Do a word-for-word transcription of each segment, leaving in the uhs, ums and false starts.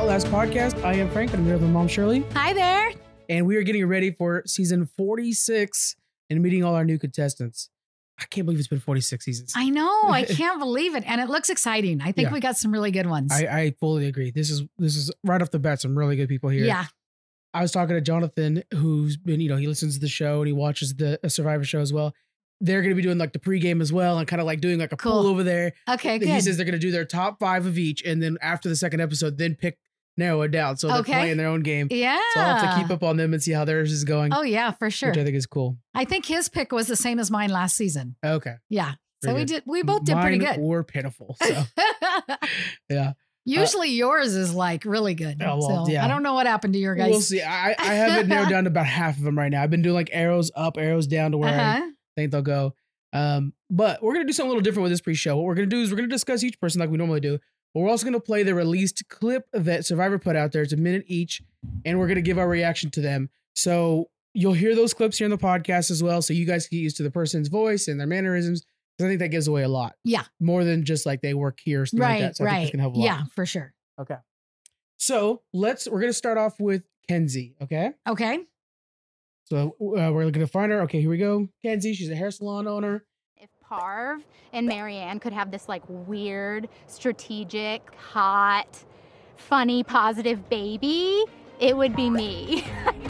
Outlast Podcast. I am Frank, and I'm here with my mom, Shirley. Hi there. And we are getting ready for season forty-six and meeting all our new contestants. I can't believe it's been forty-six seasons. I know. I can't believe it. And it looks exciting. I think Yeah. we got some really good ones. I, I fully agree. This is this is right off the bat, some really good people here. Yeah. I was talking to Jonathan, who's been, you know, he listens to the show and he watches the uh, Survivor show as well. They're going to be doing like the pregame as well and kind of like doing like a Cool. pool over there. Okay, He good. says they're going to do their top five of each. And then after the second episode, then pick, narrow it down. So they're Okay. playing their own game. Yeah. So I'll have to keep up on them and see how theirs is going, Oh, yeah, for sure. which I think is cool. I think his pick was the same as mine last season. Okay. Yeah. So Very we good. did. We both did pretty Mine good. were pitiful. So yeah. Usually yours is like really good. Oh, well, so yeah. I don't know what happened to your guys. We'll see. I, I have it narrowed down to about half of them right now. I've been doing like arrows up, arrows down to where I Uh-huh. think they'll go. Um, but we're going to do something a little different with this pre-show. What we're going to do is we're going to discuss each person like we normally do. But we're also going to play the released clip that Survivor put out there. It's a minute each. And we're going to give our reaction to them. So you'll hear those clips here in the podcast as well. So you guys can get used to the person's voice and their mannerisms. Because I think that gives away a lot. Yeah. More than just like they work here or something Right. like that. So I think right. it's going to help a lot. Yeah, for sure. Okay. So let's, we're going to start off with Kenzie. Okay. Okay. So uh, we're looking to find her. Okay, here we go. Kenzie, she's a hair salon owner. If Parv and Marianne could have this like weird, strategic, hot, funny, positive baby, it would be me.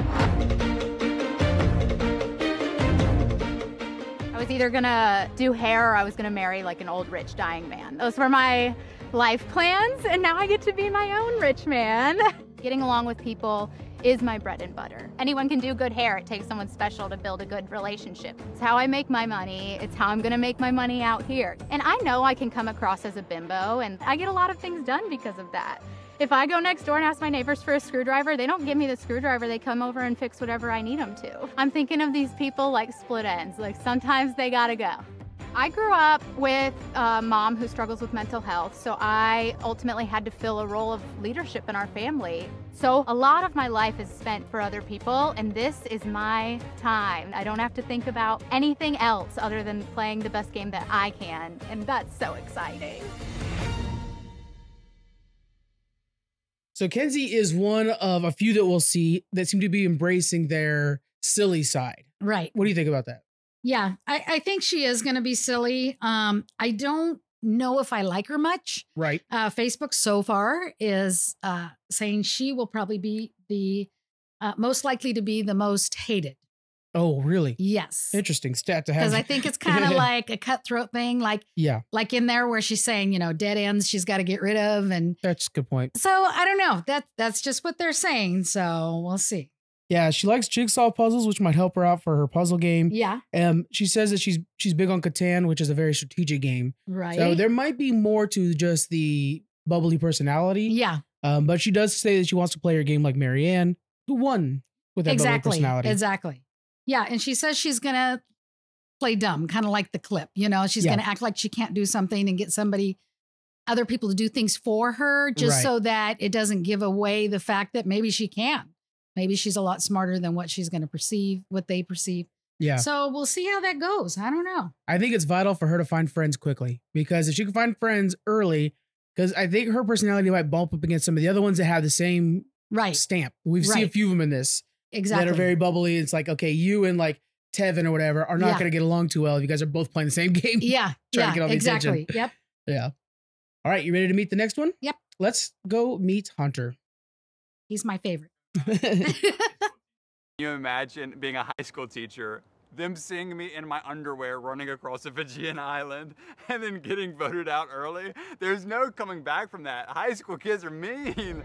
I was either gonna do hair or I was gonna marry like an old rich dying man. Those were my life plans, and now I get to be my own rich man. Getting along with people is my bread and butter. Anyone can do good hair. It takes someone special to build a good relationship. It's how I make my money. It's how I'm gonna make my money out here. And I know I can come across as a bimbo, and I get a lot of things done because of that. If I go next door and ask my neighbors for a screwdriver, they don't give me the screwdriver. They come over and fix whatever I need them to. I'm thinking of these people like split ends. Like sometimes they gotta go. I grew up with a mom who struggles with mental health, so I ultimately had to fill a role of leadership in our family. So a lot of my life is spent for other people, and this is my time. I don't have to think about anything else other than playing the best game that I can, and that's so exciting. So Kenzie is one of a few that we'll see that seem to be embracing their silly side. Right. What do you think about that? Yeah. I, I think she is going to be silly. Um, I don't know if I like her much. Right. Uh, Facebook so far is uh, saying she will probably be the uh, most likely to be the most hated. Oh, really? Yes. Interesting stat to have. Because I think it's kind of like a cutthroat thing, like yeah, like in there where she's saying, you know, dead ends she's got to get rid of. And that's a good point. so I don't know. That that's just what they're saying. So we'll see. Yeah, she likes jigsaw puzzles, which might help her out for her puzzle game. Yeah. Um, she says that she's she's big on Catan, which is a very strategic game. Right. So there might be more to just the bubbly personality. yeah. Um, but she does say that she wants to play her game like Marianne, who won with that bubbly Exactly. personality. Exactly. Yeah. And she says she's going to play dumb, kind of like the clip, you know, she's Yeah. going to act like she can't do something and get somebody, other people to do things for her just Right. so that it doesn't give away the fact that maybe she can. Maybe she's a lot smarter than what she's going to perceive, what they perceive. Yeah. So we'll see how that goes. I don't know. I think it's vital for her to find friends quickly, because if she can find friends early, because I think her personality might bump up against some of the other ones that have the same Right. stamp. We've seen a Right. few of them in this Exactly. that are very bubbly. It's like, okay, you and like Tevin or whatever are not Yeah. going to get along too well if you guys are both playing the same game. Yeah. Trying to Yeah. get all the Exactly. attention. Yep. Yeah. All right. You ready to meet the next one? Yep. Let's go meet Hunter. He's my favorite. Can you imagine being a high school teacher, them seeing me in my underwear running across a Fijian island and then getting voted out early? There's no coming back from that. High school kids are mean.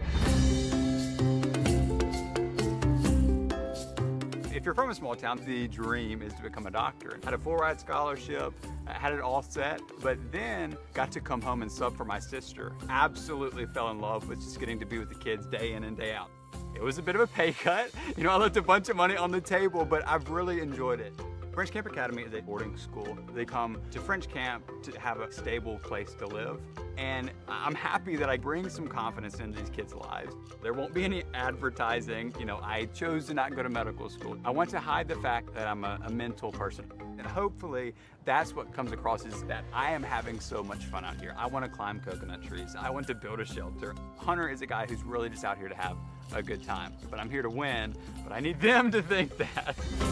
If you're from a small town, the dream is to become a doctor. I had a full ride scholarship, I had it all set, but then got to come home and sub for my sister. Absolutely fell in love with just getting to be with the kids day in and day out. It was a bit of a pay cut. You know, I left a bunch of money on the table, but I've really enjoyed it. French Camp Academy is a boarding school. They come to French Camp to have a stable place to live. And I'm happy that I bring some confidence into these kids' lives. There won't be any advertising. You know, I chose to not go to medical school. I want to hide the fact that I'm a, a mental person. And hopefully that's what comes across is that I am having so much fun out here. I want to climb coconut trees. I want to build a shelter. Hunter is a guy who's really just out here to have a good time. But I'm here to win, but I need them to think that.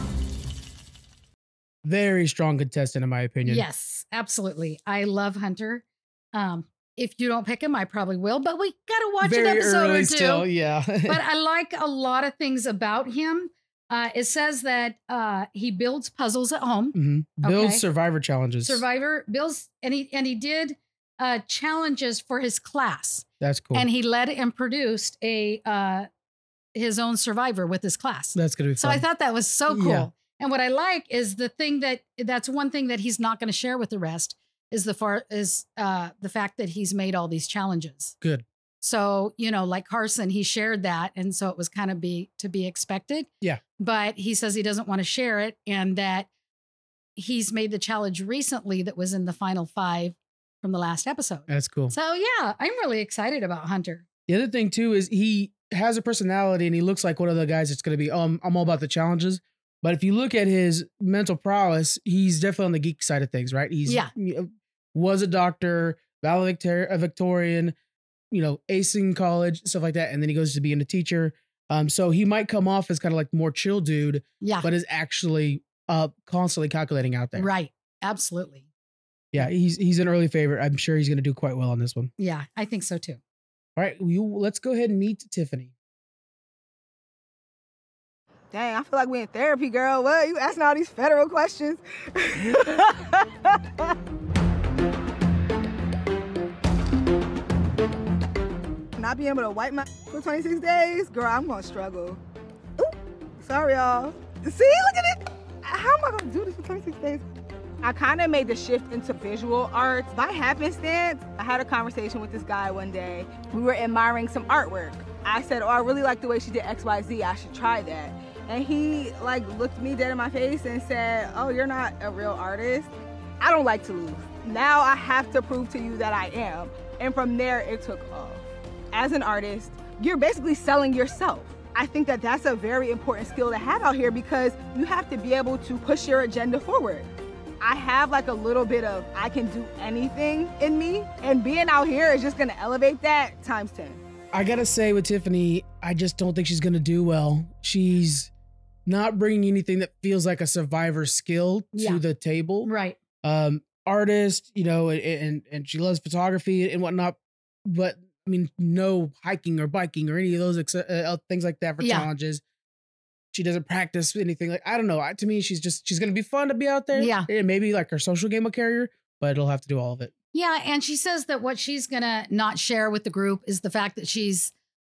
Very strong contestant, in my opinion. Yes, absolutely. I love Hunter. Um, if you don't pick him, I probably will, but we got to watch Very an episode early or two. Still, yeah. But I like a lot of things about him. Uh, it says that uh, he builds puzzles at home. Mm-hmm. Builds Okay. survivor challenges. Survivor builds, and he and he did uh, challenges for his class, That's cool. and he led and produced a uh, his own Survivor with his class. That's gonna be So fun. I thought that was so cool. Yeah. And what I like is the thing that that's one thing that he's not going to share with the rest is the far is uh, the fact that he's made all these challenges. Good. So, you know, like Carson, he shared that. And so it was kind of be to be expected. Yeah. But he says he doesn't want to share it and that he's made the challenge recently that was in the final five from the last episode. That's cool. So yeah, I'm really excited about Hunter. The other thing too is he has a personality and he looks like one of the guys that's going to be, oh, I'm, I'm all about the challenges. But if you look at his mental prowess, he's definitely on the geek side of things, right? He's Yeah. you know, was a doctor, valedictor- a Victorian, you know, acing college, stuff like that. And then he goes to being a teacher. Um, so he might come off as kind of like more chill dude, Yeah. but is actually uh constantly calculating out there. Right. Absolutely. Yeah, he's he's an early favorite. I'm sure he's going to do quite well on this one. Yeah, I think so too. All right, you, let's go ahead and meet Tiffany. Dang, I feel like we in therapy, girl. What? You asking all these federal questions? Not being able to wipe my for twenty-six days? Girl, I'm gonna struggle. Ooh, sorry, y'all. See, look at it. How am I gonna do this for twenty-six days? I kind of made the shift into visual arts. By happenstance, I had a conversation with this guy one day. We were admiring some artwork. I said, oh, I really like the way she did X Y Z. I should try that. And he like looked me dead in my face and said, oh, you're not a real artist. I don't like to lose. Now I have to prove to you that I am. And from there, it took off. As an artist, you're basically selling yourself. I think that that's a very important skill to have out here because you have to be able to push your agenda forward. I have like a little bit of I can do anything in me, and being out here is just gonna elevate that times ten. I gotta say with Tiffany, I just don't think she's gonna do well. She's not bringing anything that feels like a survivor skill to Yeah. the table. Right. Um, artist, you know, and, and and she loves photography and whatnot, but I mean, no hiking or biking or any of those ex- uh, things like that for Yeah. challenges. She doesn't practice anything like I don't know. I, to me, she's just she's gonna be fun to be out there. Yeah. and maybe like her social game will carry her, but it'll have to do all of it. Yeah, and she says that what she's gonna not share with the group is the fact that she's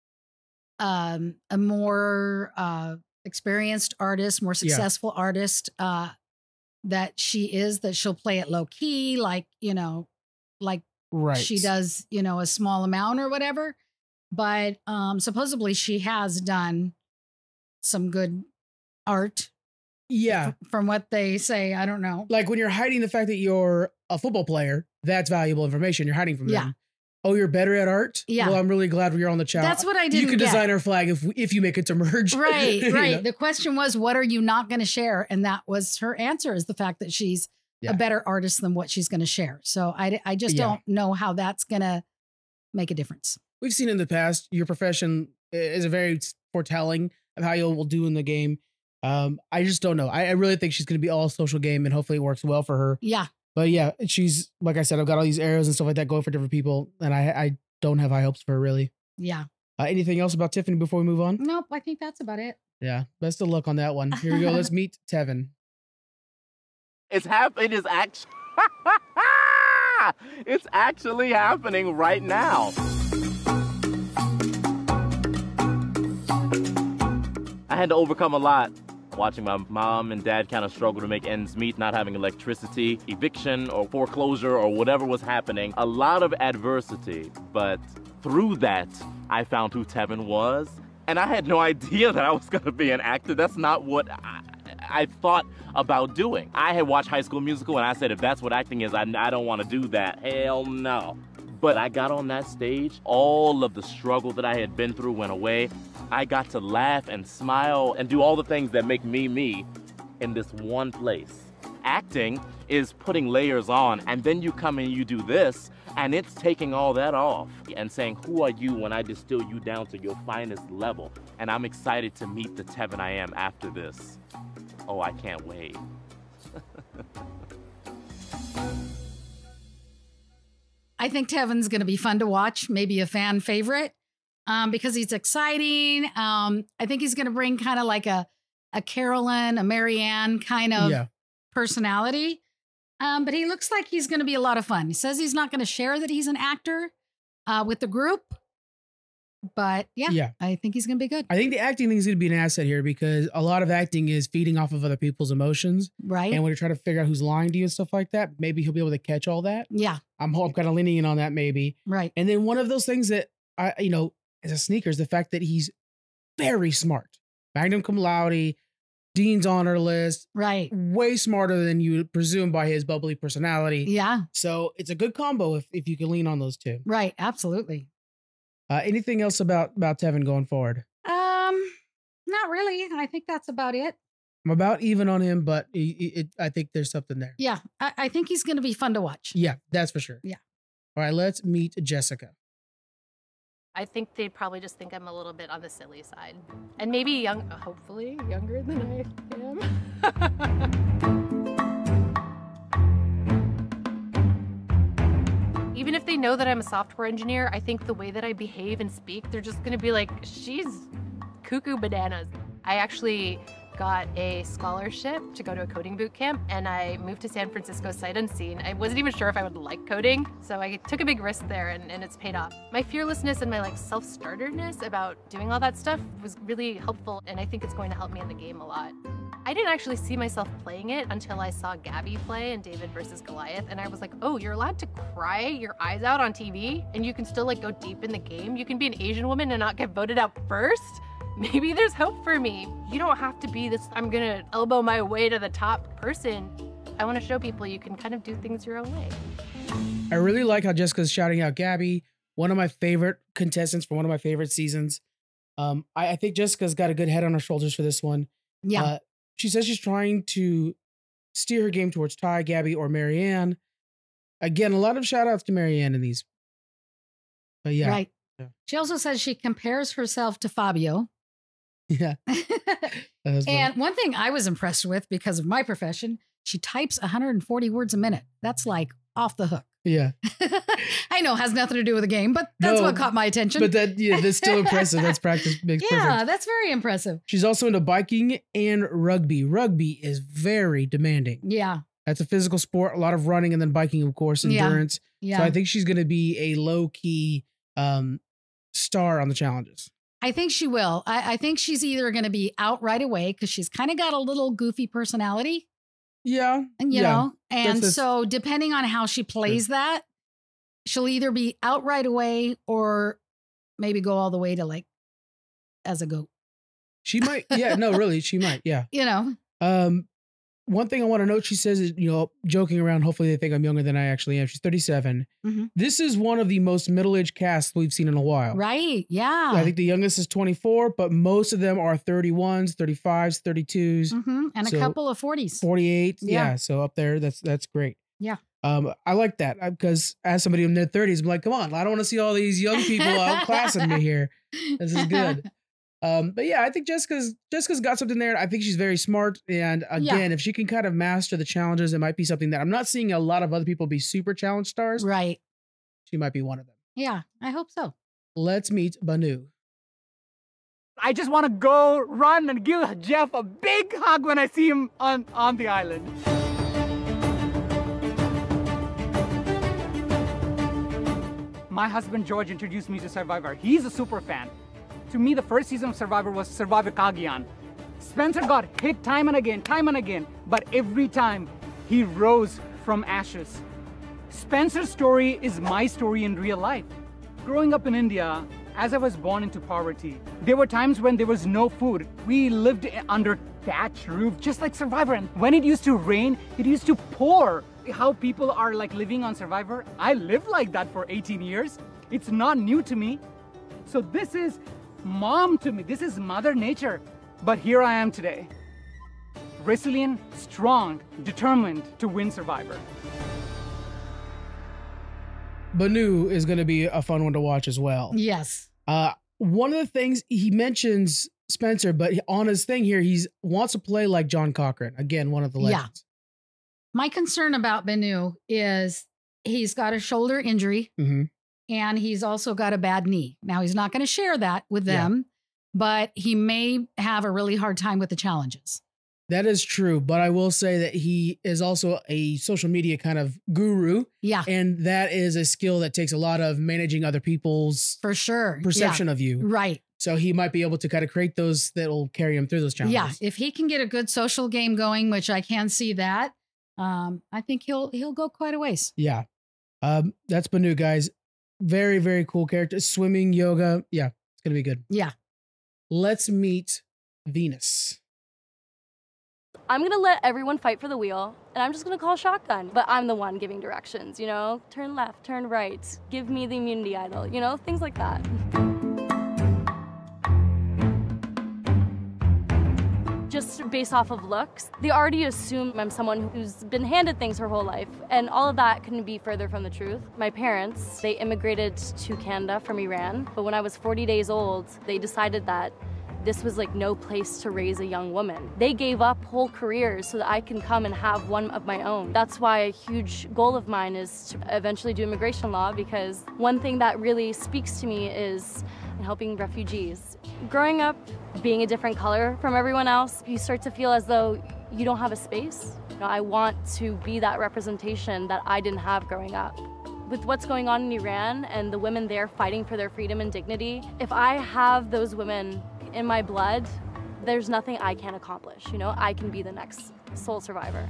um, a more uh, experienced artist, more successful artist. Uh, that she is that she'll play it low key, like you know, like Right. she does, you know, a small amount or whatever. But um, supposedly she has done some good art. Yeah. f- from what they say. I don't know. Like when you're hiding the fact that you're a football player, that's valuable information. You're hiding from Yeah. them. Oh, you're better at art? Yeah. Well, I'm really glad you're on the channel. That's what I You didn't could get. design our flag if if you make it to merge. Right, You right. know? The question was, what are you not going to share? And that was her answer, is the fact that she's Yeah. a better artist than what she's going to share. So I, I just Yeah. don't know how that's going to make a difference. We've seen in the past, your profession is a very foretelling of how you will do in the game. Um, I just don't know. I, I really think she's going to be all social game, and hopefully it works well for her. Yeah. But yeah, she's like I said, I've got all these arrows and stuff like that going for different people, and I I don't have high hopes for her really. Yeah. Uh, anything else about Tiffany before we move on? Nope. I think that's about it. Yeah, best of luck on that one. Here we go. Let's meet Tevin. It's hap- It is actually. It's actually happening right now. I had to overcome a lot. Watching my mom and dad kind of struggle to make ends meet, not having electricity, eviction or foreclosure or whatever was happening. A lot of adversity, but through that, I found who Tevin was. And I had no idea that I was going to be an actor. That's not what I, I thought about doing. I had watched High School Musical and I said, if that's what acting is, I, I don't want to do that. Hell no. But I got on that stage, all of the struggle that I had been through went away. I got to laugh and smile and do all the things that make me me in this one place. Acting is putting layers on, and then you come and you do this, and it's taking all that off and saying, who are you when I distill you down to your finest level? And I'm excited to meet the Tevin I am after this. Oh, I can't wait. I think Tevin's going to be fun to watch, maybe a fan favorite, um, because he's exciting. Um, I think he's going to bring kind of like a, a Carolyn, a Marianne kind of Yeah. personality. Um, but he looks like he's going to be a lot of fun. He says he's not going to share that he's an actor uh, with the group. But yeah, Yeah. I think he's going to be good. I think the acting thing is going to be an asset here because a lot of acting is feeding off of other people's emotions. Right? And when you're trying to figure out who's lying to you and stuff like that, maybe he'll be able to catch all that. Yeah, I'm, I'm kind of leaning in on that maybe. right. And then one of those things that I, you know, as a sneaker is the fact that he's very smart. Magnum cum laude, Dean's honor list, Right. way smarter than you would presume by his bubbly personality. Yeah, So it's a good combo if, if you can lean on those two. right. Absolutely. Uh, anything else about, about Tevin going forward? Um, not really. I think that's about it. I'm about even on him, but it, it, I think there's something there. Yeah, I, I think he's going to be fun to watch. Yeah, that's for sure. Yeah. All right, let's meet Jessica. I think they probably just think I'm a little bit on the silly side. And maybe young, hopefully younger than I am. Even if they know that I'm a software engineer, I think the way that I behave and speak, they're just gonna be like, she's cuckoo bananas. I actually got a scholarship to go to a coding boot camp, and I moved to San Francisco sight unseen. I wasn't even sure if I would like coding, so I took a big risk there, and, and it's paid off. My fearlessness and my like self-starterness about doing all that stuff was really helpful, and I think it's going to help me in the game a lot. I didn't actually see myself playing it until I saw Gabby play in David versus Goliath, and I was like, oh, you're allowed to cry your eyes out on T V, and you can still like go deep in the game. You can be an Asian woman and not get voted out first? Maybe there's hope for me. You don't have to be this, I'm gonna elbow my way to the top person. I wanna show people you can kind of do things your own way. I really like how Jessica's shouting out Gabby, one of my favorite contestants for one of my favorite seasons. Um, I, I think Jessica's got a good head on her shoulders for this one. Yeah. Uh, she says she's trying to steer her game towards Ty, Gabby, or Marianne. Again, a lot of shout outs to Marianne in these. But yeah. Right. Yeah. She also says she compares herself to Fabio. Yeah. That was And funny. one thing I was impressed with because of my profession, she types one hundred forty words a minute. That's like off the hook. Yeah. I know it has nothing to do with the game, but that's No, what caught my attention. But that, yeah, that's still impressive. That's practice makes yeah, perfect. that's very impressive. She's also into biking and rugby. Rugby is very demanding. Yeah. That's a physical sport, a lot of running and then biking, of course, Yeah. endurance. Yeah. So I think she's going to be a low key um, star on the challenges. I think she will. I, I think she's either going to be out right away because she's kind of got a little goofy personality, Yeah. and you yeah. know, and That's- that's- so depending on how she plays that, she'll either be out right away or maybe go all the way to like as a goat. She might. Yeah. No, really. She might. Yeah. You know, Um, one thing I want to note, she says, is, you know, joking around, hopefully they think I'm younger than I actually am. She's thirty-seven. Mhm. This is one of the most middle-aged casts we've seen in a while. right? Yeah. I think the youngest is twenty-four, but most of them are thirty-ones, thirty-fives, thirty-twos, hmm And So, a couple of forties. forty-eight. Yeah. Yeah. So up there, that's that's great. Yeah. Um, I like that because as somebody in their thirties, I'm like, come on, I don't want to see all these young people outclassing me here. This is good. Um, but yeah, I think Jessica's Jessica's got something there. I think she's very smart. And again, if she can kind of master the challenges, it might be something that I'm not seeing a lot of other people be super challenge stars. Right. She might be one of them. Yeah. I hope so. Let's meet Banu. I just want to go run and give Jeff a big hug when I see him on, on the island. My husband George introduced me to Survivor. He's a super fan. To me, the first season of Survivor was Survivor Kagian. Spencer got hit time and again, time and again, but every time he rose from ashes. Spencer's story is my story in real life. Growing up in India, as I was born into poverty, there were times when there was no food. We lived under thatched roof, just like Survivor. And when it used to rain, it used to pour. How people are like living on Survivor, I lived like that for eighteen years. It's not new to me. So this is mom to me. This is Mother Nature. But here I am today, resilient, strong, determined to win Survivor. Banu is going to be a fun one to watch as well. Yes. Uh, one of the things he mentions Spencer, but on his thing here, he's wants to play like John Cochran. Again, one of the legends. Yeah. My concern about Banu is he's got a shoulder injury mm-hmm. and he's also got a bad knee. Now, he's not going to share that with them, yeah. but he may have a really hard time with the challenges. That is true, but I will say that he is also a social media kind of guru. Yeah. And that is a skill that takes a lot of managing other people's for sure perception yeah. of you. Right. So he might be able to kind of create those that will carry him through those challenges. Yeah. If he can get a good social game going, which I can see that, um, I think he'll he'll go quite a ways. Yeah. Um, that's Banu, guys. Very, very cool character. Swimming, yoga. Yeah, it's going to be good. Yeah. Let's meet Venus. I'm going to let everyone fight for the wheel, and I'm just going to call shotgun. But I'm the one giving directions, you know? Turn left, turn right, give me the immunity idol, you know? Things like that. Just based off of looks, they already assume I'm someone who's been handed things her whole life, and all of that couldn't be further from the truth. My parents, they immigrated to Canada from Iran, but when I was forty days old, they decided that this was like no place to raise a young woman. They gave up whole careers so that I can come and have one of my own. That's why a huge goal of mine is to eventually do immigration law, because one thing that really speaks to me is helping refugees. Growing up, being a different color from everyone else, you start to feel as though you don't have a space. You know, I want to be that representation that I didn't have growing up. With what's going on in Iran and the women there fighting for their freedom and dignity, if I have those women in my blood, there's nothing I can't accomplish. You know, I can be the next sole survivor.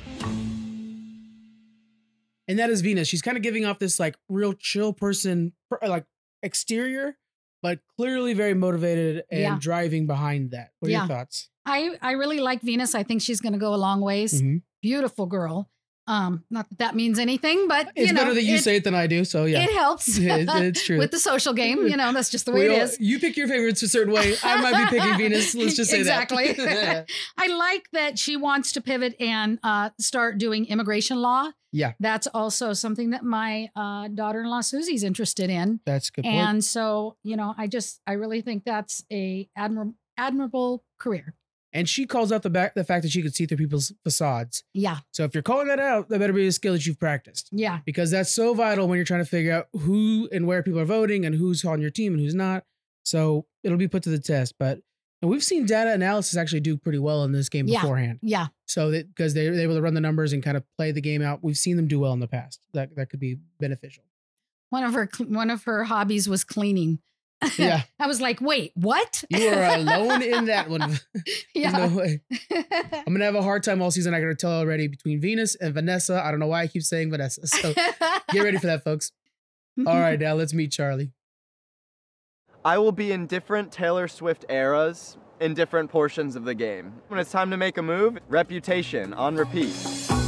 And that is Venus. She's kind of giving off this like real chill person, like exterior, but clearly very motivated and yeah. driving behind that. What are yeah. your thoughts? I, I really like Venus. I think she's going to go a long ways. Mm-hmm. Beautiful girl. Um, not that that means anything, but it's you know, better that you it, say it than I do. So yeah, it helps. it, it's true With the social game, you know, that's just the way we it all, is. You pick your favorites a certain way. I might be picking Venus. Let's just say exactly. that. Exactly. I like that she wants to pivot and uh, start doing immigration law. Yeah. That's also something that my uh, daughter-in-law Susie's interested in. That's a good point. And so, you know, I just, I really think that's a admirable, admirable career. And she calls out the back the fact that she could see through people's facades. Yeah. So if you're calling that out, that better be a skill that you've practiced. Yeah. Because that's so vital when you're trying to figure out who and where people are voting and who's on your team and who's not. So it'll be put to the test. But and we've seen data analysis actually do pretty well in this game yeah. beforehand. Yeah. So that because they're able to run the numbers and kind of play the game out. We've seen them do well in the past. That that could be beneficial. One of her one of her hobbies was cleaning. Yeah. I was like, wait, what? You are alone in that one. Yeah. There's no way. I'm going to have a hard time all season. I got to tell already between Venus and Vanessa. I don't know why I keep saying Vanessa. So get ready for that, folks. All right, now let's meet Charlie. I will be in different Taylor Swift eras in different portions of the game. When it's time to make a move, Reputation on repeat.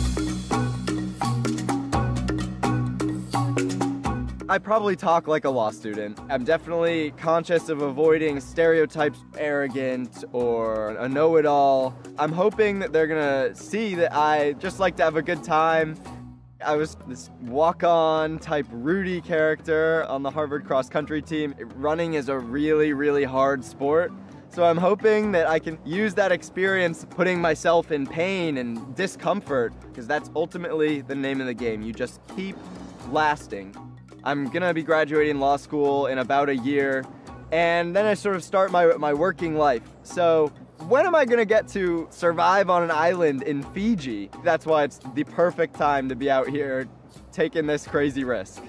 I probably talk like a law student. I'm definitely conscious of avoiding stereotypes, arrogant or a know-it-all. I'm hoping that they're gonna see that I just like to have a good time. I was this walk-on type Rudy character on the Harvard cross-country team. Running is a really, really hard sport. So I'm hoping that I can use that experience putting myself in pain and discomfort, because that's ultimately the name of the game. You just keep lasting. I'm gonna be graduating law school in about a year, and then I sort of start my, my working life. So when am I gonna get to survive on an island in Fiji? That's why it's the perfect time to be out here taking this crazy risk.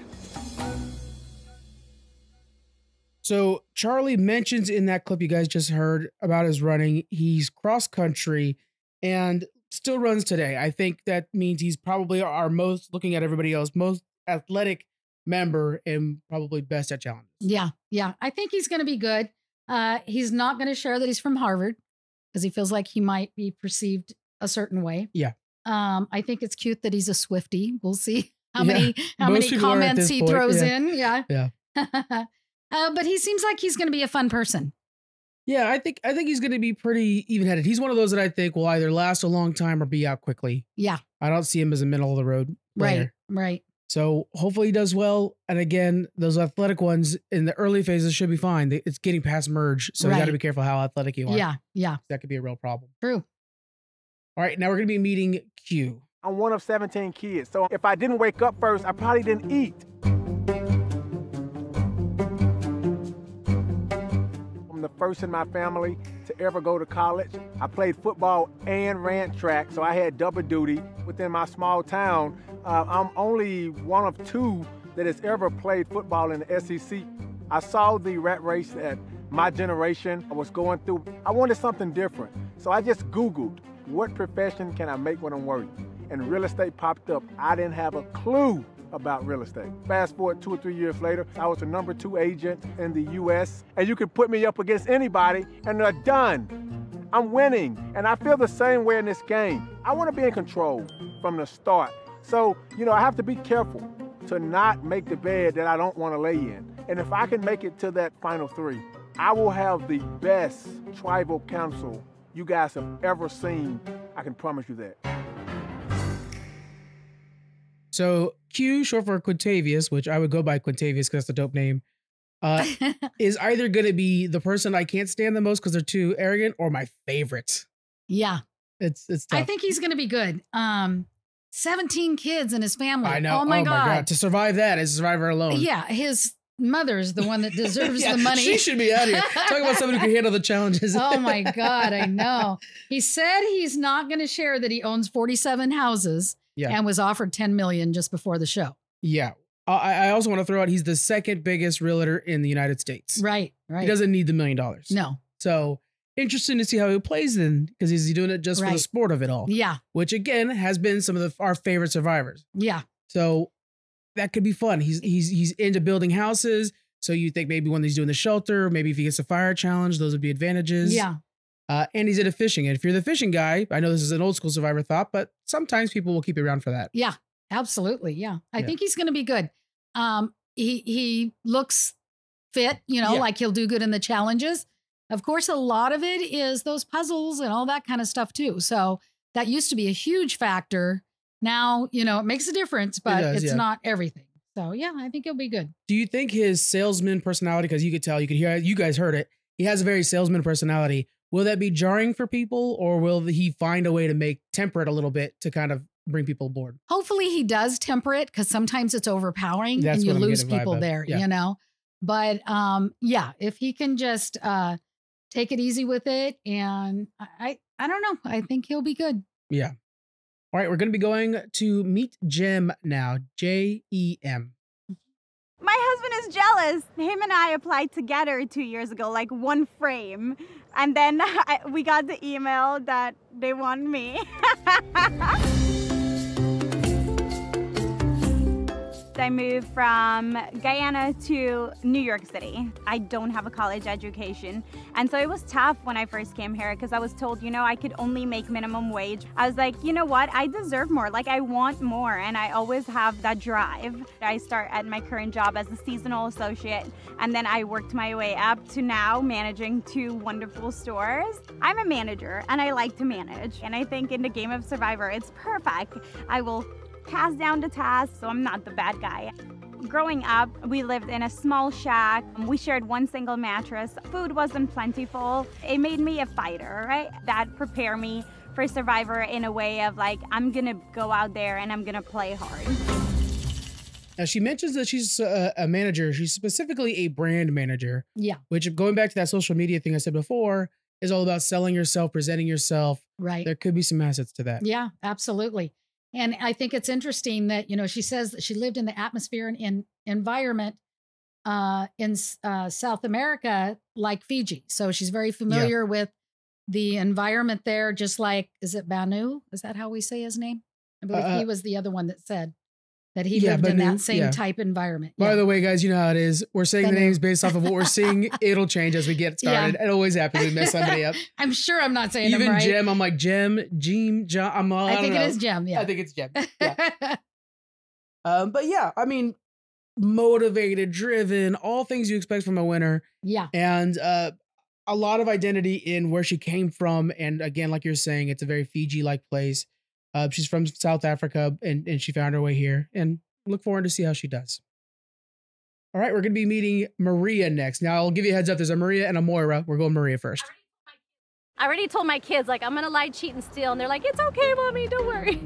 So Charlie mentions in that clip you guys just heard about his running, he's cross country and still runs today. I think that means he's probably our most, looking at everybody else, most athletic member and probably best at challenges. Yeah, yeah. I think he's going to be good. Uh, he's not going to share that he's from Harvard because he feels like he might be perceived a certain way. Yeah. Um, I think it's cute that he's a Swiftie. We'll see how Yeah. many how Most many people are at comments this he point, throws yeah. in. Yeah. Yeah. uh, but he seems like he's going to be a fun person. Yeah, I think I think he's going to be pretty even-headed. He's one of those that I think will either last a long time or be out quickly. Yeah. I don't see him as a middle of the road player. Right, right. So hopefully he does well. And again, those athletic ones in the early phases should be fine. They- It's getting past merge, so you got to Right. be careful how athletic you are. Yeah, yeah. That could be a real problem. True. All right, now we're going to be meeting Q. I'm one of seventeen kids, so if I didn't wake up first, I probably didn't eat. I'm the first in my family to ever go to college. I played football and ran track, so I had double duty within my small town. Uh, I'm only one of two that has ever played football in the S E C. I saw the rat race that my generation was going through. I wanted something different, so I just Googled, what profession can I make when I'm working? And real estate popped up. I didn't have a clue about real estate. Fast forward two or three years later, I was the number two agent in the U S, and you could put me up against anybody, and they're done. I'm winning, and I feel the same way in this game. I want to be in control from the start. So, you know, I have to be careful to not make the bed that I don't want to lay in. And if I can make it to that final three, I will have the best tribal council you guys have ever seen. I can promise you that. So Q, short for Quintavious, which I would go by Quintavious because that's a dope name, uh, is either going to be the person I can't stand the most because they're too arrogant, or my favorite. Yeah. It's it's tough. I think he's going to be good. Um, seventeen kids in his family. I know. Oh my, God. To survive that as a survivor alone. Yeah. His mother's the one that deserves Yeah, the money. She should be out here. Talk about someone who can handle the challenges. Oh my God. I know. He said he's not going to share that he owns forty-seven houses. Yeah. And was offered ten million just before the show. Yeah. I, I also want to throw out, he's the second biggest realtor in the United States. Right, right. He doesn't need the million dollars. No. So interesting to see how he plays then, because he's doing it just for the Right. sport of it all. Yeah. Which again has been some of the, our favorite survivors. Yeah. So that could be fun. He's he's he's into building houses. So you think maybe when he's doing the shelter, maybe if he gets a fire challenge, those would be advantages. Yeah. Uh, and he's into fishing. And if you're the fishing guy, I know this is an old school survivor thought, but sometimes people will keep you around for that. Yeah. Absolutely. Yeah. I Yeah. think he's going to be good. Um, he he looks fit, you know, Yeah. like he'll do good in the challenges. Of course, a lot of it is those puzzles and all that kind of stuff too. So that used to be a huge factor. Now, you know, it makes a difference, but does, it's yeah. not everything. So yeah, I think he'll be good. Do you think his salesman personality, because you could tell, you could hear, you guys heard it, he has a very salesman personality. Will that be jarring for people, or will he find a way to make temper it a little bit to kind of bring people aboard? Hopefully he does temper it, because sometimes it's overpowering That's and you what I'm lose getting a vibe people of. there, Yeah. you know? But um, yeah, if he can just uh, take it easy with it, and I, I, I don't know, I think he'll be good. Yeah. All right, we're going to be going to meet Jem now. J E M. My husband is jealous. Him and I applied together two years ago, like one frame. And then I, we got the email that they want me. I moved from Guyana to New York City. I don't have a college education. And so it was tough when I first came here because I was told, you know, I could only make minimum wage. I was like, you know what? I deserve more. Like, I want more. And I always have that drive. I start at my current job as a seasonal associate. And then I worked my way up to now managing two wonderful stores. I'm a manager and I like to manage. And I think in the game of Survivor, it's perfect. I will pass down the task, so I'm not the bad guy. Growing up, we lived in a small shack. We shared one single mattress. Food wasn't plentiful. It made me a fighter, right? That prepared me for Survivor in a way of like, I'm gonna go out there and I'm gonna play hard. Now, she mentions that she's a, a manager. She's specifically a brand manager. Yeah. Which, going back to that social media thing I said before, is all about selling yourself, presenting yourself. Right. There could be some assets to that. Yeah, absolutely. And I think it's interesting that, you know, she says that she lived in the atmosphere and in environment uh, in uh, South America, like Fiji. So she's very familiar yeah. with the environment there, just like, is it Banu? Is that how we say his name? I believe uh, he was the other one that said that he yeah, lived Banu, in that same yeah. type environment. By yeah. the way, guys, you know how it is. We're saying Banu. the names based off of what we're seeing. It'll change as we get started. Yeah. It always happens. We mess somebody up. I'm sure I'm not saying Even them right. Jem, I'm like, Jem, Jeem, John. I'm all, I, I think don't it know. is Jem. Yeah. I think it's Jem. Yeah. um, but yeah, I mean, motivated, driven, all things you expect from a winner. Yeah. And uh, a lot of identity in where she came from. And again, like you're saying, it's a very Fiji-like place. Uh, she's from South Africa and, and she found her way here, and look forward to see how she does. All right, we're going to be meeting Maria next. Now, I'll give you a heads up. There's a Maria and a Moira. We're going Maria first. I already told my kids, like, I'm going to lie, cheat, and steal. And they're like, it's okay, Mommy, don't worry.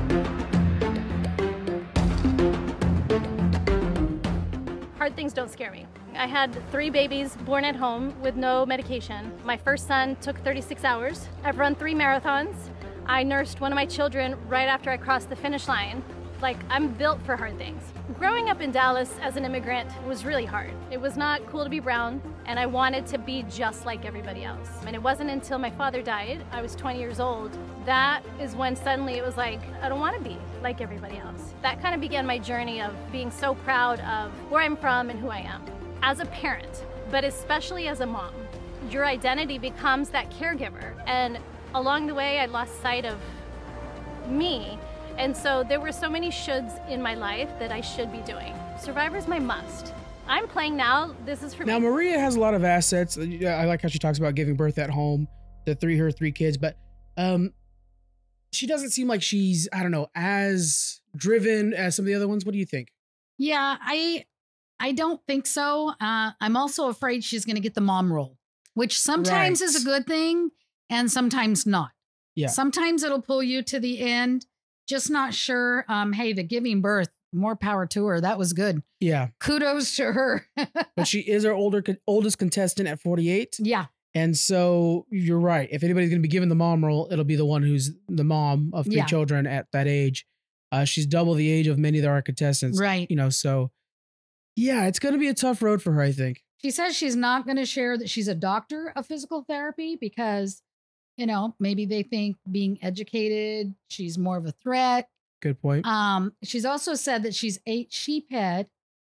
Hard things don't scare me. I had three babies born at home with no medication. My first son took thirty-six hours. I've run three marathons. I nursed one of my children right after I crossed the finish line. Like, I'm built for hard things. Growing up in Dallas as an immigrant was really hard. It was not cool to be brown, and I wanted to be just like everybody else. And it wasn't until my father died, I was twenty years old, that is when suddenly it was like, I don't want to be like everybody else. That kind of began my journey of being so proud of where I'm from and who I am. As a parent, but especially as a mom, your identity becomes that caregiver. And along the way, I lost sight of me. And so there were so many shoulds in my life that I should be doing. Survivor's my must. I'm playing now. This is for now, me. Now, Maria has a lot of assets. I like how she talks about giving birth at home, the three, her three kids, but um, she doesn't seem like she's, I don't know, as driven as some of the other ones. What do you think? Yeah, I I don't think so. Uh, I'm also afraid she's going to get the mom role, which sometimes right. is a good thing and sometimes not. Yeah. Sometimes it'll pull you to the end. Just not sure. Um, hey, the giving birth, more power to her. That was good. Yeah. Kudos to her. But she is our older, oldest contestant at forty-eight. Yeah. And so you're right. If anybody's going to be given the mom role, it'll be the one who's the mom of three Yeah. children at that age. Uh, she's double the age of many of our contestants. Right. You know, so yeah, it's going to be a tough road for her, I think. She says she's not going to share that she's a doctor of physical therapy because, you know, maybe they think being educated, she's more of a threat. Good point. Um, she's also said that she's ate sheephead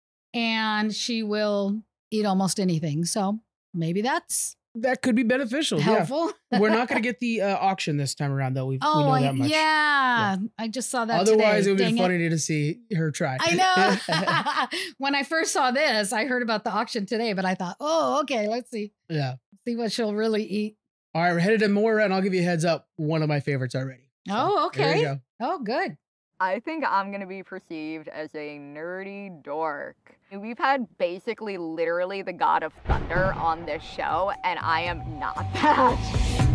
and she will eat almost anything. So maybe that's that could be beneficial. Helpful. Yeah. We're not going to get the uh, auction this time around, though. We've, oh, we know that much. Yeah. yeah. I just saw that Otherwise, today. it would Dang be funny it. to see her try. I know. When I first saw this, I heard about the auction today, but I thought, oh, okay, let's see. Yeah. See what she'll really eat. All right, we're headed to Moira, and I'll give you a heads up. One of my favorites already. So, oh, okay. There you go. Oh, good. I think I'm going to be perceived as a nerdy dork. We've had basically literally the God of Thunder on this show, and I am not that.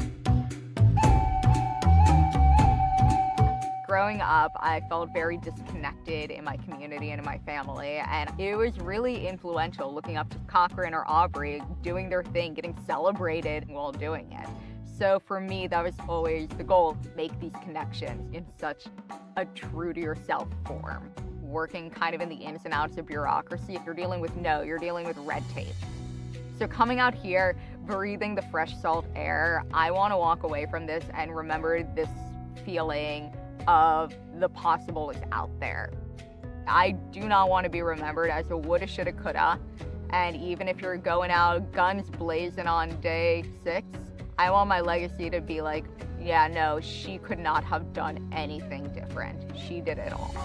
Growing up, I felt very disconnected in my community and in my family, and it was really influential looking up to Cochran or Aubrey doing their thing, getting celebrated while doing it. So for me, that was always the goal, make these connections in such a true to yourself form. Working kind of in the ins and outs of bureaucracy, if you're dealing with no, you're dealing with red tape. So coming out here, breathing the fresh salt air, I want to walk away from this and remember this feeling of the possible is out there. I do not want to be remembered as a woulda, shoulda, coulda. And even if you're going out guns blazing on day six, I want my legacy to be like, yeah, no, she could not have done anything different. She did it all.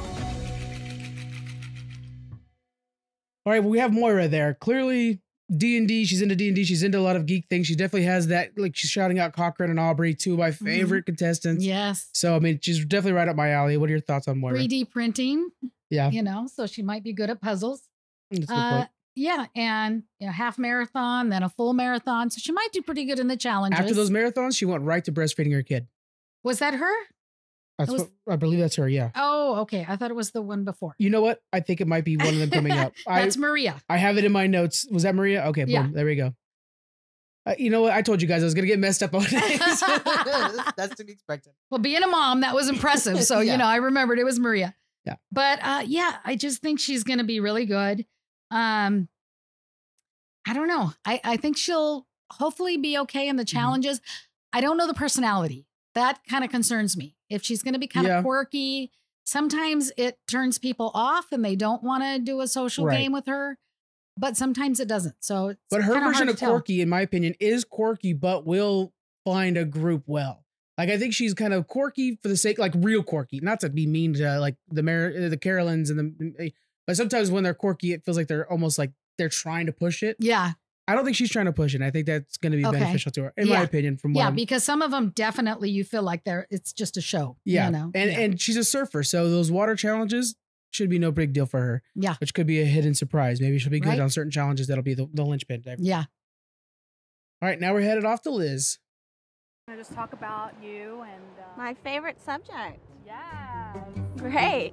All right, well, we have Moira there. Clearly, D and D, she's into D and D. She's into a lot of geek things. She definitely has that, like she's shouting out Cochran and Aubrey, two of my favorite mm-hmm. contestants. Yes. So, I mean, she's definitely right up my alley. What are your thoughts on Moira? three D printing. Yeah. You know, so she might be good at puzzles. That's a good uh, point. Yeah, and you know, half marathon, then a full marathon. So she might do pretty good in the challenges. After those marathons, she went right to breastfeeding her kid. Was that her? That's was... what I believe that's her, yeah. Oh, okay. I thought it was the one before. You know what? I think it might be one of them coming up. That's I, Maria. I have it in my notes. Was that Maria? Okay, boom. Yeah. There we go. Uh, you know what? I told you guys I was going to get messed up on this. That's to be expected. Well, being a mom, that was impressive. So, yeah. you know, I remembered it was Maria. Yeah. But uh, yeah, I just think she's going to be really good. Um, I don't know. I, I think she'll hopefully be okay in the challenges. Mm-hmm. I don't know the personality. That kind of concerns me. If she's going to be kind of yeah. quirky, sometimes it turns people off and they don't want to do a social right. game with her, but sometimes it doesn't. So, it's but her version of tell. quirky, in my opinion, is quirky, but will find a group well. Like, I think she's kind of quirky for the sake, like real quirky, not to be mean to like the Mar- the Carolines and the, but sometimes when they're quirky, it feels like they're almost like they're trying to push it. Yeah. I don't think she's trying to push it. I think that's going to be Okay. beneficial to her, in Yeah. my opinion. From what Yeah, I'm- because some of them definitely you feel like they're it's just a show. yeah, You know? and yeah. and she's a surfer, so those water challenges should be no big deal for her. Yeah. Which could be a hidden surprise. Maybe she'll be good Right. on certain challenges. That'll be the, the linchpin. All Yeah. right, now we're headed off to Liz. I just talk about you and uh, My favorite subject. yeah. Great.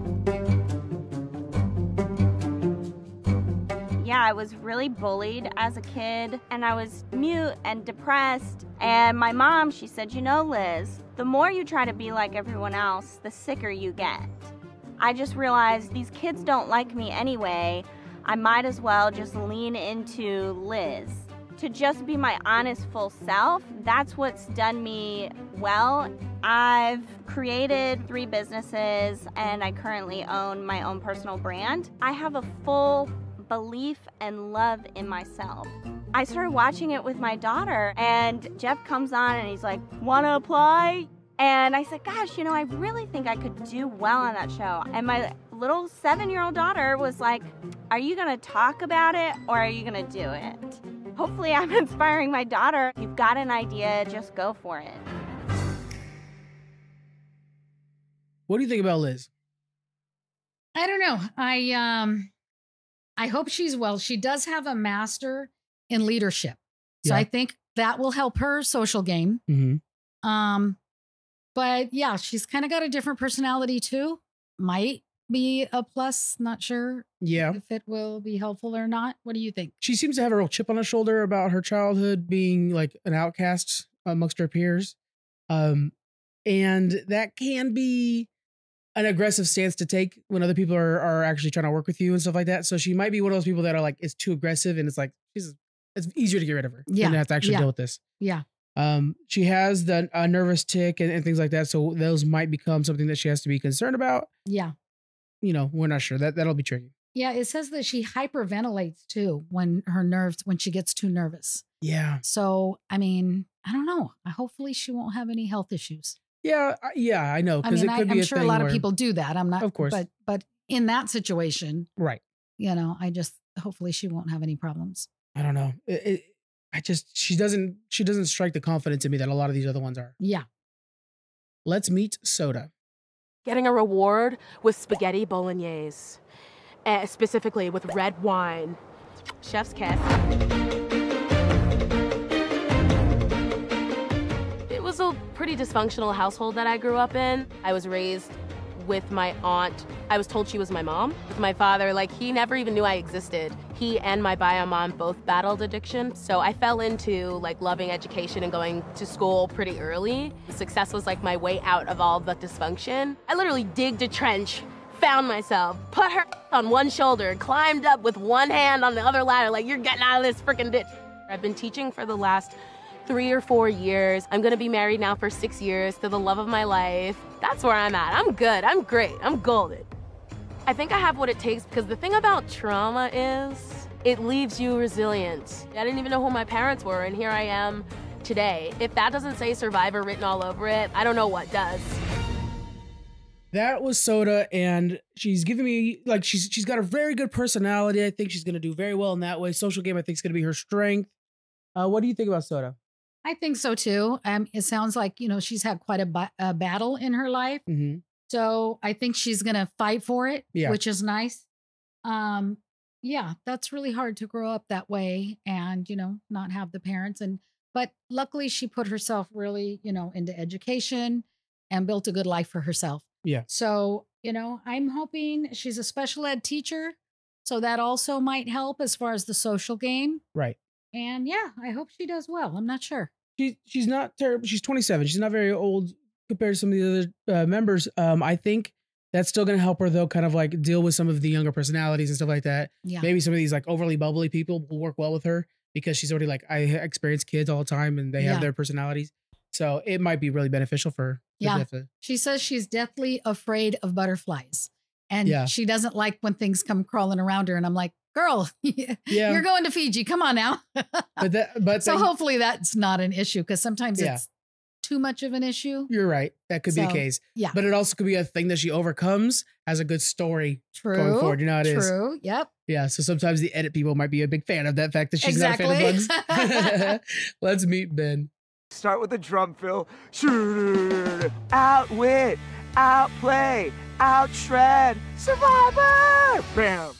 Yeah, I was really bullied as a kid, and I was mute and depressed. And my mom, she said, you know, Liz, the more you try to be like everyone else, the sicker you get. I just realized these kids don't like me anyway. I might as well just lean into Liz. To just be my honest full self, that's what's done me well. I've created three businesses and I currently own my own personal brand. I have a full belief and love in myself. I started watching it with my daughter and Jeff comes on and he's like, wanna apply? And I said, gosh, you know, I really think I could do well on that show. And my little seven-year-old daughter was like, are you gonna talk about it or are you gonna do it? Hopefully I'm inspiring my daughter. If you've got an idea, just go for it. What do you think about Liz? I don't know. I um I hope she's well. She does have a master in leadership. So Yeah. I think that will help her social game. Mm-hmm. Um but yeah, she's kind of got a different personality too. Might be a plus, not sure Yeah. if it will be helpful or not. What do you think? She seems to have a real chip on her shoulder about her childhood being like an outcast amongst her peers. Um, and that can be an aggressive stance to take when other people are, are actually trying to work with you and stuff like that. So she might be one of those people that are like, it's too aggressive and it's like, she's, it's easier to get rid of her Yeah, than to have to actually yeah. deal with this. Yeah. Um, she has the uh, nervous tick and, and things like that. So those might become something that she has to be concerned about. Yeah. You know, we're not sure. That, that'll be tricky. Yeah, it says that she hyperventilates too when her nerves when she gets too nervous. Yeah. So, I mean, I don't know. Hopefully she won't have any health issues. Yeah. I- Yeah, I know. I Because mean, it I, could be I'm a sure a thing lot where- of people do that. I'm not, Of course. but but in that situation, Right. you know, I just hopefully she won't have any problems. I don't know. It, it, I just she doesn't she doesn't strike the confidence in me that a lot of these other ones are. Yeah. Let's meet Soda. Getting a reward with spaghetti bolognese, uh, specifically with red wine. Chef's kiss. It was a pretty dysfunctional household that I grew up in. I was raised with my aunt. I was told she was my mom. With my father, like, he never even knew I existed. He and my bio mom both battled addiction, so I fell into like loving education and going to school pretty early. Success was like my way out of all the dysfunction. I literally digged a trench, found myself, put her on one shoulder, and climbed up with one hand on the other ladder like, you're getting out of this freaking ditch. I've been teaching for the last three or four years. I'm gonna be married now for six years to the love of my life. That's where I'm at. I'm good, I'm great, I'm golden. I think I have what it takes because the thing about trauma is it leaves you resilient. I didn't even know who my parents were and here I am today. If that doesn't say survivor written all over it, I don't know what does. That was Soda, and she's giving me like she's she's got a very good personality. I think she's gonna do very well in that way. Social game, I think, is gonna be her strength. Uh, what do you think about Soda? I think so too. Um, it sounds like, you know, she's had quite a, ba- a battle in her life. Mm-hmm. So I think she's going to fight for it, Yeah. which is nice. Um, yeah, that's really hard to grow up that way and, you know, not have the parents. And, but luckily she put herself really, you know, into education and built a good life for herself. Yeah. So, you know, I'm hoping she's a special ed teacher. So that also might help as far as the social game. Right. And yeah, I hope she does well. I'm not sure. She she's not terrible. She's twenty-seven. She's not very old compared to some of the other uh, members. Um, I think that's still going to help her though, kind of like deal with some of the younger personalities and stuff like that. Yeah. Maybe some of these like overly bubbly people will work well with her because she's already like, I experience kids all the time and they have Yeah. their personalities. So it might be really beneficial for her. Yeah. To- She says she's deathly afraid of butterflies. And Yeah. she doesn't like when things come crawling around her. And I'm like, girl, Yeah. you're going to Fiji. Come on now. But that, but So that- hopefully that's not an issue because sometimes Yeah. it's too much of an issue. You're right. That could be So, the case. yeah. But it also could be a thing that she overcomes as a good story True. going forward. You know how it is. True. Yep. Yeah. So sometimes the edit people might be a big fan of that fact that she's Exactly. not a fan of bugs. Let's meet Ben. Start with the drum fill. Outwit, outplay, outshred, survivor! Bam!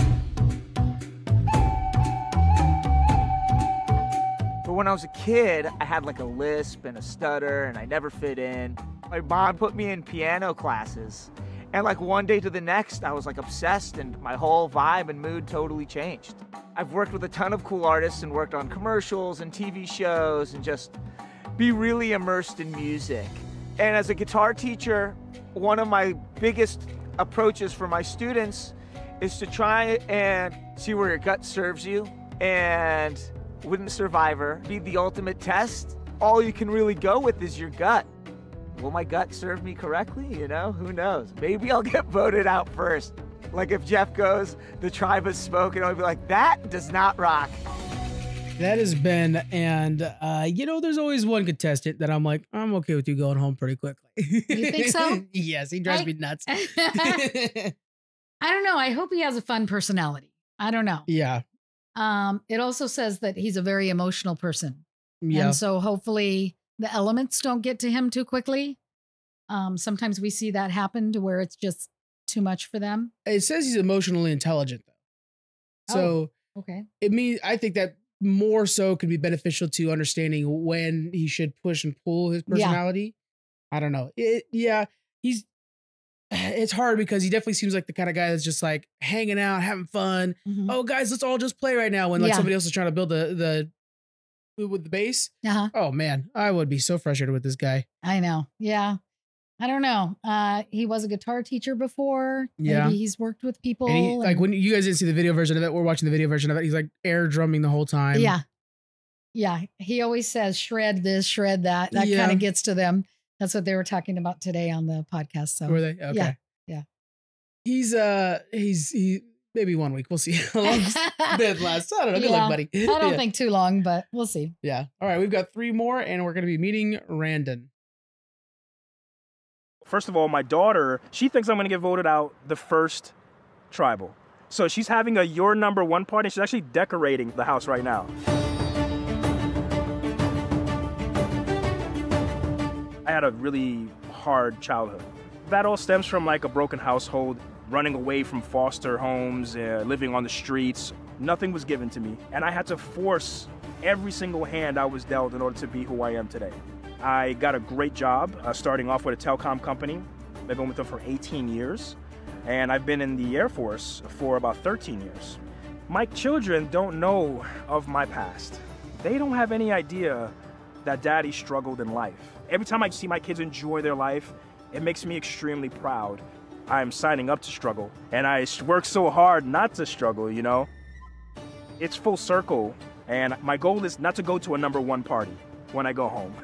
But when I was a kid, I had like a lisp and a stutter and I never fit in. My mom put me in piano classes. And like one day to the next, I was like obsessed and my whole vibe and mood totally changed. I've worked with a ton of cool artists and worked on commercials and T V shows and just be really immersed in music. And as a guitar teacher, one of my biggest approaches for my students is to try and see where your gut serves you. And wouldn't Survivor be the ultimate test? All you can really go with is your gut. Will my gut serve me correctly? You know, who knows? Maybe I'll get voted out first. Like if Jeff goes, the tribe has spoken, I'll be like, that does not rock. That has been, and uh, you know, there's always one contestant that I'm like, I'm okay with you going home pretty quickly. You think so? Yes, he drives I- me nuts. I don't know. I hope he has a fun personality. I don't know. Yeah. Um, it also says that he's a very emotional person. Yeah. And so hopefully the elements don't get to him too quickly. Um, sometimes we see that happen to where it's just too much for them. It says he's emotionally intelligent though. So Oh, okay. it means I think that more so could be beneficial to understanding when he should push and pull his Yeah. personality. I don't know. It, yeah, he's it's hard because he definitely seems like the kind of guy that's just like hanging out, having fun. Mhm. Oh, guys, let's all just play right now. When like Yeah. somebody else is trying to build the the with the bass. Uh-huh. Oh man, I would be so frustrated with this guy. I know. Yeah. I don't know. Uh, he was a guitar teacher before. Yeah. Maybe he's worked with people. And he, like and- when you guys didn't see the video version of it, we're watching the video version of it. He's like air drumming the whole time. Yeah. Yeah. He always says, shred this, shred that. That Yeah. kind of gets to them. That's what they were talking about today on the podcast. So Were they? Okay. Yeah. Yeah. He's uh he's he maybe one week. We'll see how long that lasts. I don't know. Good Yeah. luck, buddy. I don't Yeah. think too long, but we'll see. Yeah. All right, we've got three more, and we're gonna be meeting Randon. First of all, my daughter, she thinks I'm going to get voted out the first tribal. So she's having a your number one party, and she's actually decorating the house right now. I had a really hard childhood. That all stems from like a broken household, running away from foster homes, uh, living on the streets. Nothing was given to me, and I had to force every single hand I was dealt in order to be who I am today. I got a great job uh, starting off with a telecom company. I've been with them for eighteen years, and I've been in the Air Force for about thirteen years. My children don't know of my past. They don't have any idea that daddy struggled in life. Every time I see my kids enjoy their life, it makes me extremely proud. I'm signing up to struggle, and I work so hard not to struggle, you know? It's full circle, and my goal is not to go to a number one party when I go home.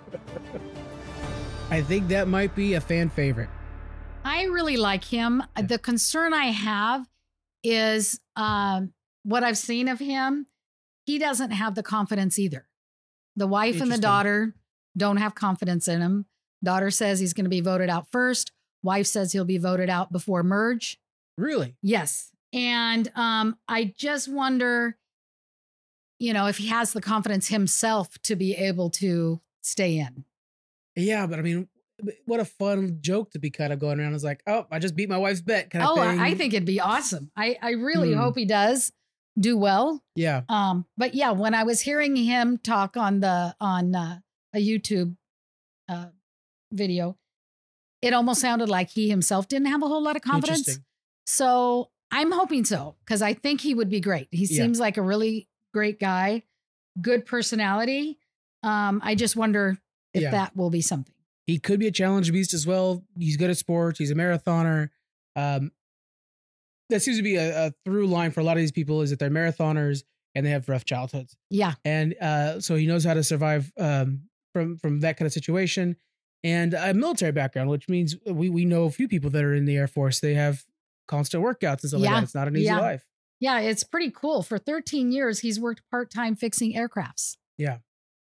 I think that might be a fan favorite. I really like him. The concern I have is um, what I've seen of him. He doesn't have the confidence either. The wife and the Interesting. daughter don't have confidence in him. Daughter says he's going to be voted out first. Wife says he'll be voted out before merge. Really? Yes. And um, I just wonder, you know, if he has the confidence himself to be able to stay in. Yeah, but I mean, what a fun joke to be kind of going around. It's like, oh, I just beat my wife's bet kind of Oh, thing. I I think it'd be awesome. I, I really Hmm. hope he does do well. Yeah. Um, but yeah, when I was hearing him talk on the on uh, a YouTube uh, video, it almost sounded like he himself didn't have a whole lot of confidence. Interesting. So I'm hoping so, because I think he would be great. He Yeah. seems like a really great guy, good personality. Um, I just wonder if Yeah. that will be something. He could be a challenge beast as well. He's good at sports. He's a marathoner. Um, that seems to be a, a through line for a lot of these people is that they're marathoners and they have rough childhoods. Yeah. And uh, so he knows how to survive um, from from that kind of situation. And a military background, which means we we know a few people that are in the Air Force. They have constant workouts and stuff like that. It's not an easy yeah. life. Yeah, it's pretty cool. For thirteen years, he's worked part-time fixing aircrafts. Yeah.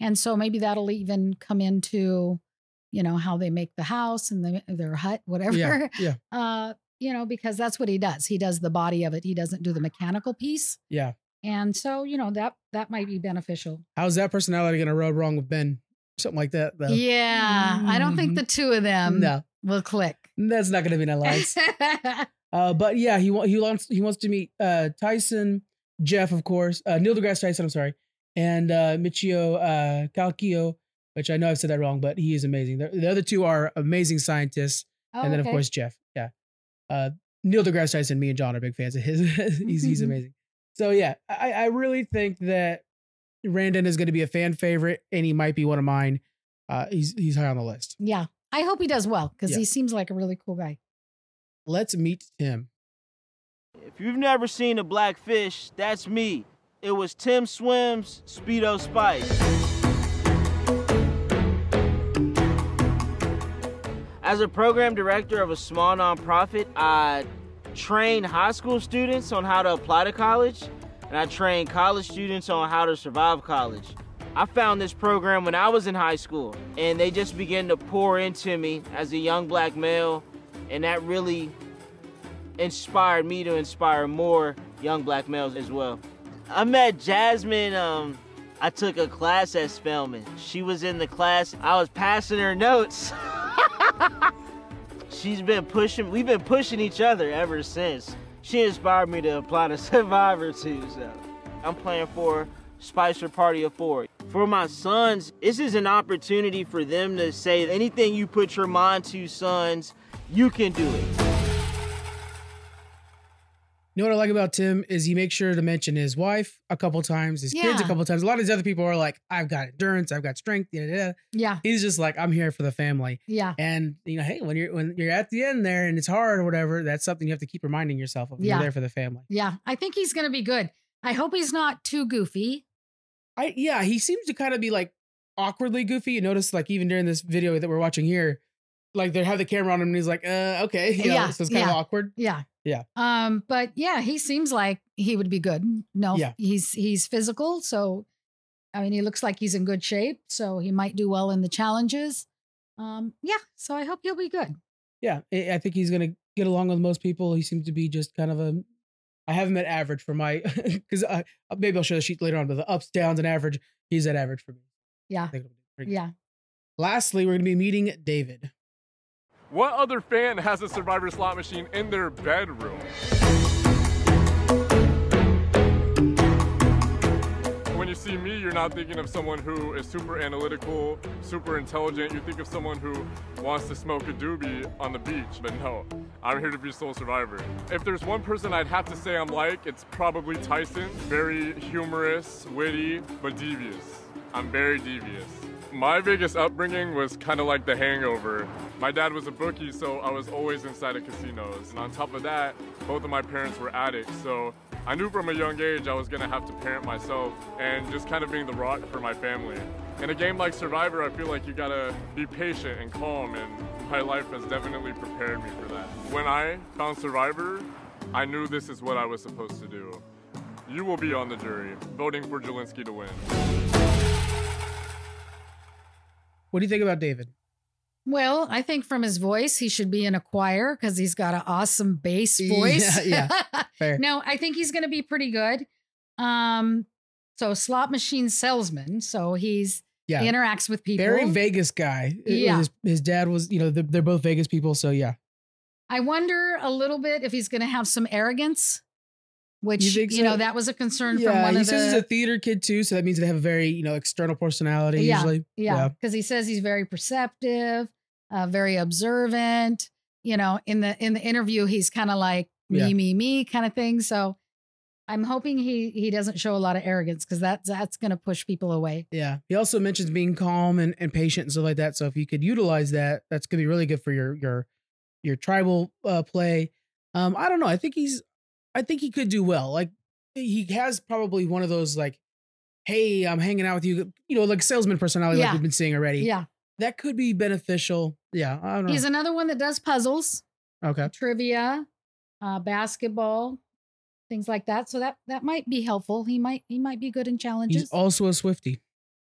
And so maybe that'll even come into, you know, how they make the house and the, their hut, whatever. Yeah, yeah. Uh, you know, because that's what he does. He does the body of it. He doesn't do the mechanical piece. Yeah. And so, you know, that that might be beneficial. How's that personality going to rub wrong with Ben? Something like that, though. Yeah. I don't think the two of them No. will click. That's not going to be an alliance. uh, but yeah, he wa- he wants he wants to meet uh, Tyson, Jeff, of course, uh, Neil deGrasse Tyson. I'm sorry, and uh, Michio uh, Kakuyo, which I know I've said that wrong, but he is amazing. The, the other two are amazing scientists, Oh, and then okay. of course Jeff. Yeah, uh, Neil deGrasse Tyson. Me and John are big fans of his. he's he's amazing. So yeah, I, I really think that Randon is going to be a fan favorite, and he might be one of mine. Uh, he's he's high on the list. Yeah. I hope he does well because Yeah. he seems like a really cool guy. Let's meet Tim. If you've never seen a black fish, that's me. It was Tim Swim's Speedo Spice. As a program director of a small nonprofit, I train high school students on how to apply to college, and I train college students on how to survive college. I found this program when I was in high school, and they just began to pour into me as a young black male, and that really inspired me to inspire more young black males as well. I met Jasmine, um, I took a class at Spelman. She was in the class, I was passing her notes. She's been pushing, we've been pushing each other ever since. She inspired me to apply to Survivor too, so. I'm playing for Spicer Party of Four. For my sons, this is an opportunity for them to say anything you put your mind to, sons, you can do it. You know what I like about Tim is he makes sure to mention his wife a couple times, his kids a Yeah. couple times. A lot of these other people are like, I've got endurance, I've got strength. Yeah, yeah. Yeah. He's just like, I'm here for the family. Yeah. And you know, hey, when you're when you're at the end there and it's hard or whatever, that's something you have to keep reminding yourself of. Yeah. You're there for the family. Yeah. I think he's going to be good. I hope he's not too goofy. I yeah, he seems to kind of be like awkwardly goofy. You notice like even during this video that we're watching here, like they have the camera on him and he's like, uh, okay. You know, Yeah, so it's kind yeah. of awkward. Yeah. Yeah. Um, but yeah, he seems like he would be good. No, Yeah. he's he's physical, so I mean, he looks like he's in good shape, so he might do well in the challenges. Um, yeah, so I hope he'll be good. Yeah. I I think he's gonna get along with most people. He seems to be just kind of a I have him at average for my because I maybe I'll show the sheet later on, but the ups, downs, and average, he's at average for me. Yeah. I think it'll be pretty good. Yeah. Lastly, we're gonna be meeting David. What other fan has a Survivor slot machine in their bedroom? When you see me, you're not thinking of someone who is super analytical, super intelligent. You think of someone who wants to smoke a doobie on the beach. But no, I'm here to be sole survivor. If there's one person I'd have to say I'm like, it's probably Tyson. Very humorous, witty, but devious. I'm very devious. My biggest upbringing was kind of like The Hangover. My dad was a bookie, so I was always inside of casinos. And on top of that, both of my parents were addicts, so I knew from a young age I was gonna have to parent myself and just kind of being the rock for my family. In a game like Survivor, I feel like you gotta be patient and calm, and my life has definitely prepared me for that. When I found Survivor, I knew this is what I was supposed to do. You will be on the jury, voting for Jelinski to win. What do you think about David? Well, I think from his voice, he should be in a choir because he's got an awesome bass voice. Yeah, yeah. Fair. No, I think he's going to be pretty good. Um, so slot machine salesman. So he's Yeah. he interacts with people. Very Vegas guy. Yeah. His, his dad was, you know, they're, they're both Vegas people. So yeah. I wonder a little bit if he's going to have some arrogance, which, You you, think so? know, that was a concern from Yeah. one He of says the. he's a theater kid too. So that means they have a very, you know, external personality yeah, usually. yeah, because he says he's very perceptive, uh, very observant. You know, in the in the interview, he's kind of like me, Yeah. me, me kind of thing. So I'm hoping he he doesn't show a lot of arrogance because that's that's going to push people away. Yeah. He also mentions being calm and, and patient and stuff like that. So if you could utilize that, that's gonna be really good for your your your tribal uh, play. Um, I don't know. I think he's I think he could do well. Like he has probably one of those like, hey, I'm hanging out with you, you know, like salesman personality like Yeah. we've been seeing already. Yeah, That could be beneficial. Yeah. I don't know. he's another one that does puzzles, okay. trivia, uh, basketball, things like that. So that that might be helpful. He might he might be good in challenges. He's also a Swiftie.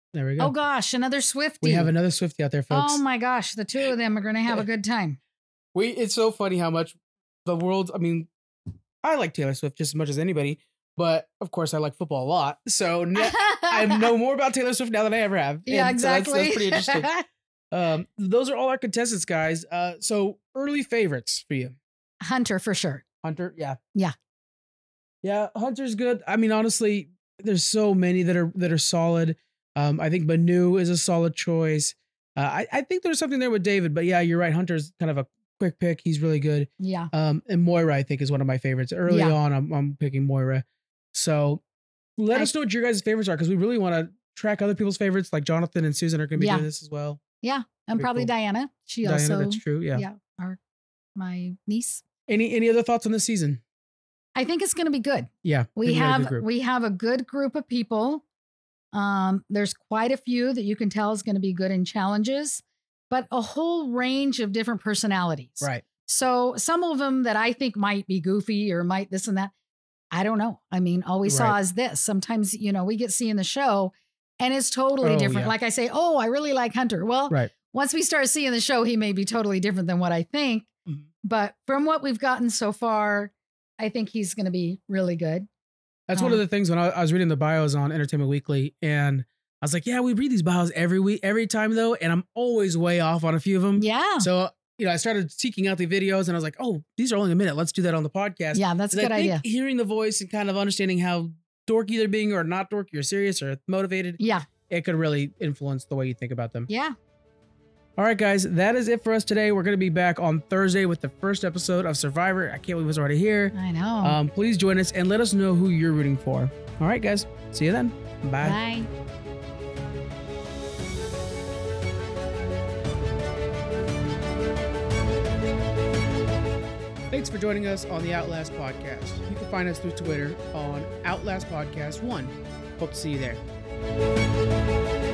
There we go. Oh gosh, another Swiftie. We have another Swiftie out there, folks. Oh my gosh, the two of them are going to have a good time. We. It's so funny how much the world. I mean, I like Taylor Swift just as much as anybody, but of course I like football a lot. So now, I know more about Taylor Swift now than I ever have. Yeah, And exactly. So that's, that's pretty interesting. um, those are all our contestants, guys. Uh, so early favorites for you. Hunter for sure. Hunter, yeah, yeah, yeah. Hunter's good. I mean, honestly, there's so many that are that are solid. Um, I think Manu is a solid choice. Uh, I I think there's something there with David, but yeah, you're right. Hunter's kind of a quick pick. He's really good. Yeah. Um, and Moira, I think, is one of my favorites. Early Yeah. on, I'm I'm picking Moira. So let I- us know what your guys' favorites are, because we really want to track other people's favorites. Like Jonathan and Susan are going to be Yeah. doing this as well. Yeah, and Pretty probably cool. Diana. She Diana, also. that's true, yeah. Yeah, our my niece. Any any other thoughts on this season? I think it's going to be good. Yeah, I We think got a good have group. we have a good group of people. Um, there's quite a few that you can tell is going to be good in challenges, but a whole range of different personalities. Right. So some of them that I think might be goofy or might this and that. I don't know. I mean, all we saw Right. is this. Sometimes, you know, we get seeing the show and it's totally Oh, different. yeah. Like I say, oh, I really like Hunter. Well, Right. once we start seeing the show, he may be totally different than what I think. Mm-hmm. But from what we've gotten so far, I think he's going to be really good. That's one Um, of the things when I, I was reading the bios on Entertainment Weekly, and I was like, yeah, we read these bios every week, every time though, and I'm always way off on a few of them. Yeah. So, you know, I started seeking out the videos, and I was like, oh, these are only a minute. Let's do that on the podcast. Yeah, that's a 'Cause I good think idea. Hearing the voice and kind of understanding how dorky they're being, or not dorky, or serious, or motivated. Yeah. It could really influence the way you think about them. Yeah. All right, guys, that is it for us today. We're going to be back on Thursday with the first episode of Survivor. I can't believe it's already here. I know. Um, please join us and let us know who you're rooting for. All right, guys. See you then. Bye. Bye. Thanks for joining us on the Outlast Podcast. You can find us through Twitter on Outlast Podcast one. Hope to see you there.